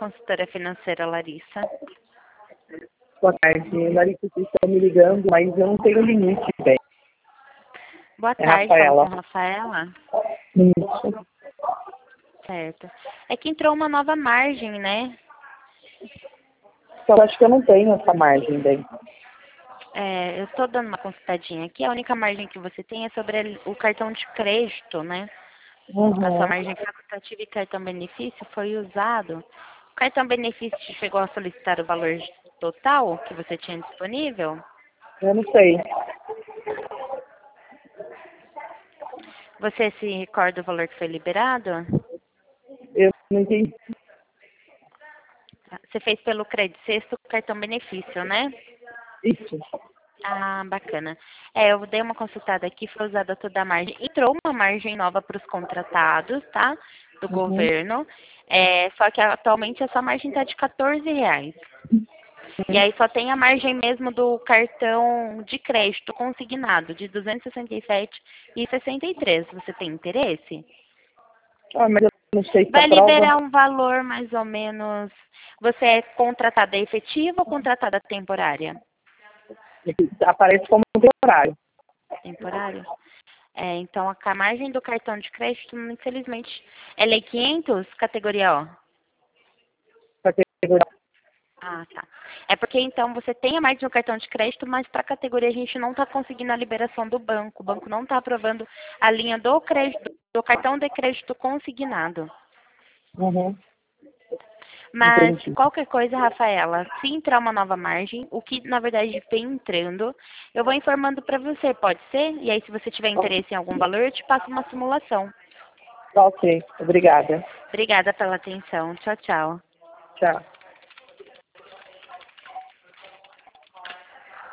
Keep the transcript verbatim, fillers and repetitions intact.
consultora financeira Larissa. Boa tarde, Larissa, vocês estão me ligando, mas eu não tenho limite, bem. Boa É tarde, Rafaela. falo com a Rafaela. Isso. Certo. É que entrou uma nova margem, né? Então, eu acho que eu não tenho essa margem, bem. É, eu estou dando uma consultadinha aqui. A única margem que você tem é sobre o cartão de crédito, né? A sua Uhum. margem facultativa e cartão benefício foi usado. O cartão benefício chegou a solicitar o valor total que você tinha disponível? Eu não sei. Você se recorda do valor que foi liberado? Eu não entendi. Você fez pelo crédito sexto cartão benefício, né? Isso. Ah, bacana. É, eu dei uma consultada aqui, foi usada toda a margem. Entrou uma margem nova para os contratados, tá? Do Uhum. governo. É, só que atualmente essa margem está de quatorze reais. E aí só tem a margem mesmo do cartão de crédito consignado, de duzentos e sessenta e sete reais e sessenta e três centavos. Você tem interesse? Ah, mas eu não sei se Vai aprova. liberar um valor mais ou menos. Você é contratada efetiva ou contratada temporária? Aparece como temporário. Temporária? É, então a margem do cartão de crédito, infelizmente, ela é quinhentos, categoria O. Categoria. Ah, tá. É porque então você tem a margem no cartão de crédito, mas para a categoria a gente não está conseguindo a liberação do banco. O banco não está aprovando a linha do crédito, do cartão de crédito consignado. Uhum. Mas Entendi. qualquer coisa, Rafaela, se entrar uma nova margem, o que na verdade vem entrando, eu vou informando para você, pode ser? E aí se você tiver interesse em algum valor, eu te passo uma simulação. Ok, obrigada. Obrigada pela atenção. Tchau, tchau. Tchau.